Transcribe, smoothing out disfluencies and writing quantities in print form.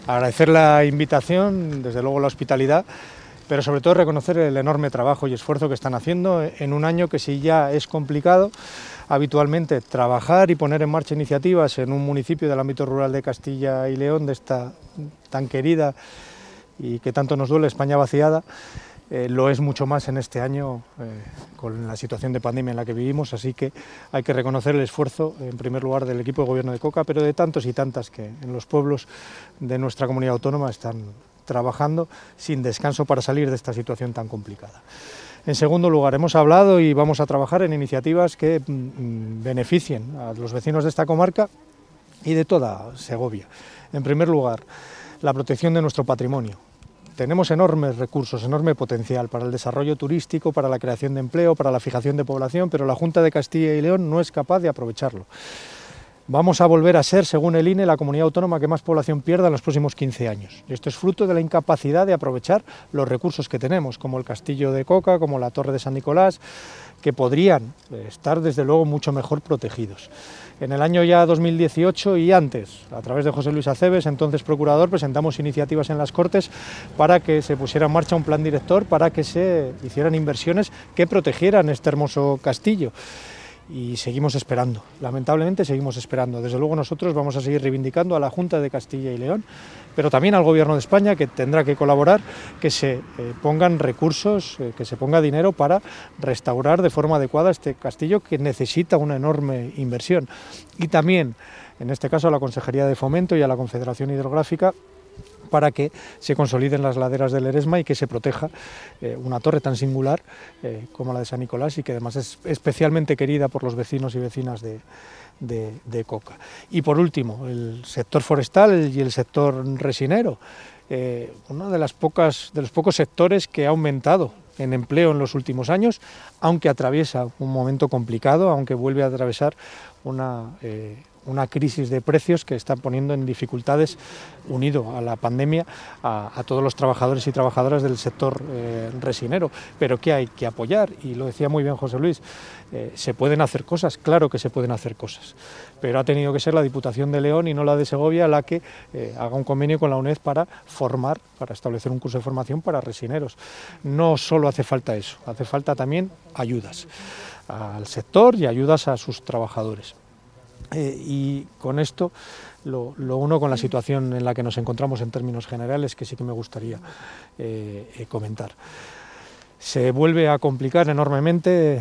Agradecer la invitación, desde luego la hospitalidad, pero sobre todo reconocer el enorme trabajo y esfuerzo que están haciendo en un año que, si ya es complicado habitualmente trabajar y poner en marcha iniciativas en un municipio del ámbito rural de Castilla y León, de esta tan querida y que tanto nos duele España vaciada, lo es mucho más en este año con la situación de pandemia en la que vivimos, así que hay que reconocer el esfuerzo, en primer lugar, del equipo de gobierno de Coca, pero de tantos y tantas que en los pueblos de nuestra comunidad autónoma están trabajando sin descanso para salir de esta situación tan complicada. En segundo lugar, hemos hablado y vamos a trabajar en iniciativas que beneficien a los vecinos de esta comarca y de toda Segovia. En primer lugar, la protección de nuestro patrimonio. Tenemos enormes recursos, enorme potencial para el desarrollo turístico, para la creación de empleo, para la fijación de población, pero la Junta de Castilla y León no es capaz de aprovecharlo. Vamos a volver a ser, según el INE, la comunidad autónoma que más población pierda en los próximos 15 años. Esto es fruto de la incapacidad de aprovechar los recursos que tenemos, como el Castillo de Coca, como la Torre de San Nicolás, que podrían estar desde luego mucho mejor protegidos. En el año ya 2018 y antes, a través de José Luis Aceves, entonces procurador, presentamos iniciativas en las Cortes para que se pusiera en marcha un plan director para que se hicieran inversiones que protegieran este hermoso castillo. Y seguimos esperando, lamentablemente seguimos esperando. Desde luego nosotros vamos a seguir reivindicando a la Junta de Castilla y León, pero también al Gobierno de España, que tendrá que colaborar, que se pongan recursos, que se ponga dinero para restaurar de forma adecuada este castillo, que necesita una enorme inversión. Y también, en este caso, a la Consejería de Fomento y a la Confederación Hidrográfica, para que se consoliden las laderas del Eresma y que se proteja una torre tan singular como la de San Nicolás, y que además es especialmente querida por los vecinos y vecinas de Coca. Y por último, el sector forestal y el sector resinero, uno de los pocos sectores que ha aumentado en empleo en los últimos años, aunque atraviesa un momento complicado, aunque vuelve a atravesar una crisis de precios que está poniendo en dificultades, unido a la pandemia, a todos los trabajadores y trabajadoras del sector resinero, pero que hay que apoyar, y lo decía muy bien José Luis, se pueden hacer cosas, claro que se pueden hacer cosas, pero ha tenido que ser la Diputación de León y no la de Segovia la que haga un convenio con la UNED para formar, para establecer un curso de formación para resineros. No solo hace falta eso, hace falta también ayudas al sector y ayudas a sus trabajadores. Y con esto lo uno con la situación en la que nos encontramos en términos generales, que sí que me gustaría comentar. Se vuelve a complicar enormemente